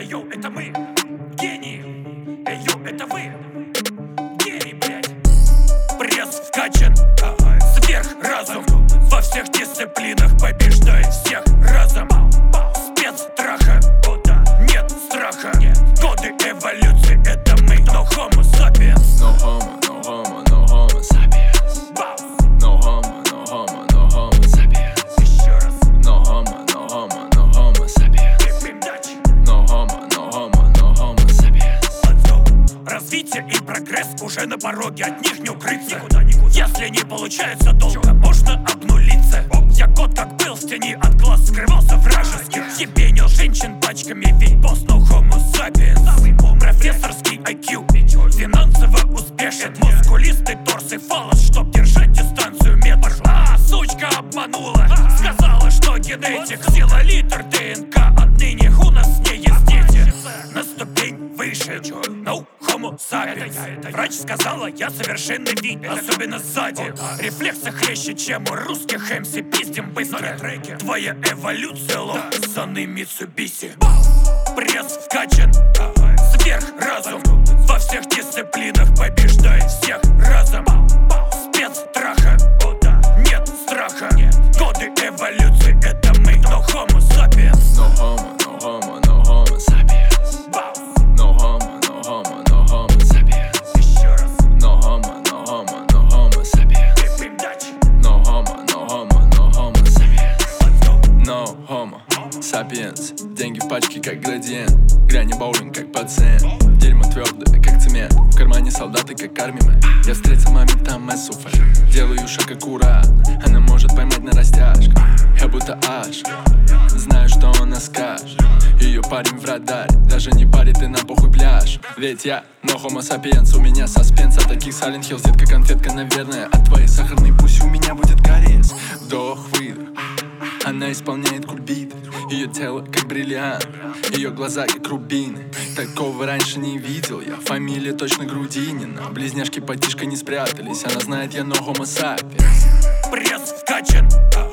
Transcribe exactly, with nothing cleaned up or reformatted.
Эй, йоу, это мы, гении. Эй, йоу, это вы, гении, блядь. Пресс вкачан, сверх разум. Во всех дисциплинах побеждает всех разом. Спецстраха, нет страха. Годы эволюции, это мы, no homo sapiens. No homo, no homo, no homo sapiens. No homo, no homo, no homo sapiens. Еще раз. No homo, no homo, no homo sapiens. No homo, no homo, no homo sapiens. Развитие и прогресс уже на пороге, от них не укрыться. Никуда, никуда. Если не получается долго, можно обнулиться. Я год как был в тени, от глаз скрывался вражеских. Ебенил женщин пачками, ведь босс no homo sapiens. Профессорский ай кью, финансово успешен. Мускулистый торс и фалос, чтоб держать дистанцию метр. А, сучка обманула, сказала, что генетик. Сила литр ДНК, отныне у нас не есть дети. На ступень выше, no homo sapiens. Врач сказала, я совершенный вид, особенно сзади. Рефлексы хлеще, чем у русских эм си. Пиздим быстро, твоя эволюция лох, саны Митсубиси. Пресс вкачан, сверх разум. Во всех дисциплинах побеждает всех разом. Спецстраха, нет страха. Годы эволюции, это мы, no homo sapiens. No homo, no homo, no homo sapiens. No homo, no homo, no homo sapiens. Еще раз. No homo, no homo, no homo sapiens. No homo, no homo, no homo sapiens. No homo sapiens. Деньги в пачке как градиент. Грани боулинг как пациент. Дерьмо твердое как цемент. В кармане солдаты как армимен. Я встретил маме там эсуфа. Делаю шаг аккуратно. Она может поймать на растяжку. Я будто аж знаю, что она скажет. Ее парень в радаре. Даже не парит и на похуй пляж. Ведь я no homo sapiens. У меня саспенс. От таких Silent Hills, детка конфетка, наверное. От твоей сахарной пусть у меня будет кариес. Вдох, выдох. Она исполняет кульбиты. Ее тело как бриллиант. Ее глаза как рубины. Такого раньше не видел я. Фамилия точно Грудинина. Близняшки потишка не спрятались. Она знает, я no homo sapiens. Пресс вкачан,